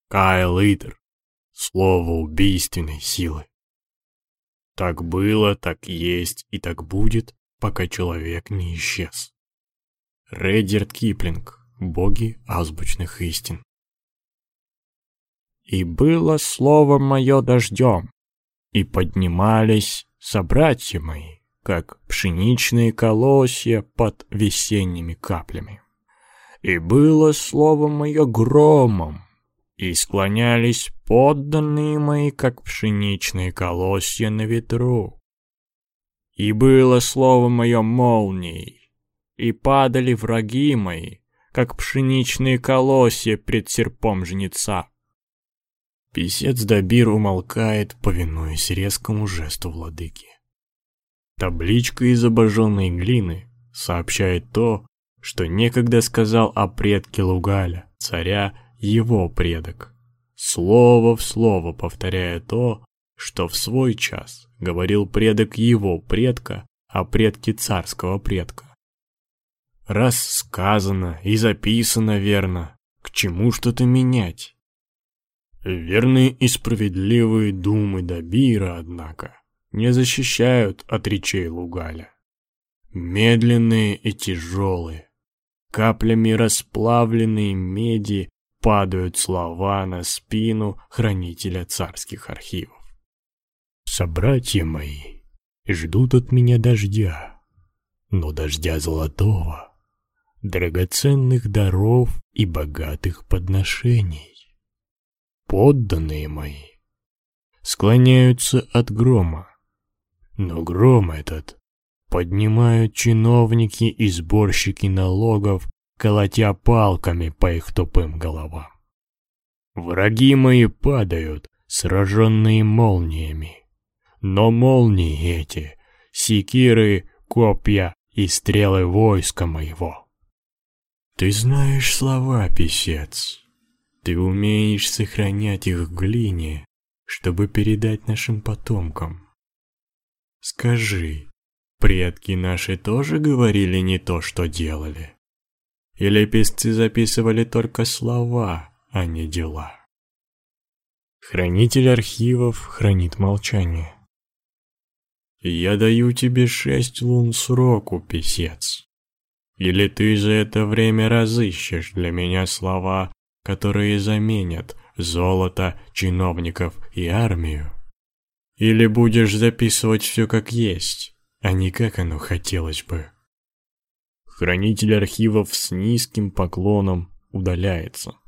Кайл Итер. Слово убийственной силы. Так было, так есть и так будет, пока человек не исчез. Редьярд Киплинг. Боги азбучных истин. И было слово мое дождем, и поднимались собратья мои, как пшеничные колосья под весенними каплями. И было слово мое громом, и склонялись подданные мои, как пшеничные колосья на ветру. И было слово мое молнией, и падали враги мои, как пшеничные колосья пред серпом жнеца. Писец Дабир умолкает, повинуясь резкому жесту владыки. Табличка из обожженной глины сообщает то, что некогда сказал о предке Лугаля, царя, его предок, слово в слово повторяя то, что в свой час говорил предок его предка о предке царского предка. Раз сказано и записано верно, к чему что-то менять? Верные и справедливые думы Дабира, однако, не защищают от речей Лугаля. Медленные и тяжелые, каплями расплавленной меди падают слова на спину хранителя царских архивов. Собратья мои ждут от меня дождя, но дождя золотого, драгоценных даров и богатых подношений. Подданные мои склоняются от грома, но гром этот поднимают чиновники и сборщики налогов, колотя палками по их тупым головам. Враги мои падают, сраженные молниями, но молнии эти — секиры, копья и стрелы войска моего. Ты знаешь слова, писец. Ты умеешь сохранять их в глине, чтобы передать нашим потомкам. Скажи, предки наши тоже говорили не то, что делали? Или писцы записывали только слова, а не дела? Хранитель архивов хранит молчание. Я даю тебе 6 лун сроку, писец. Или ты за это время разыщешь для меня слова, которые заменят золото, чиновников и армию? Или будешь записывать все как есть, а не как оно хотелось бы? Хранитель архивов с низким поклоном удаляется.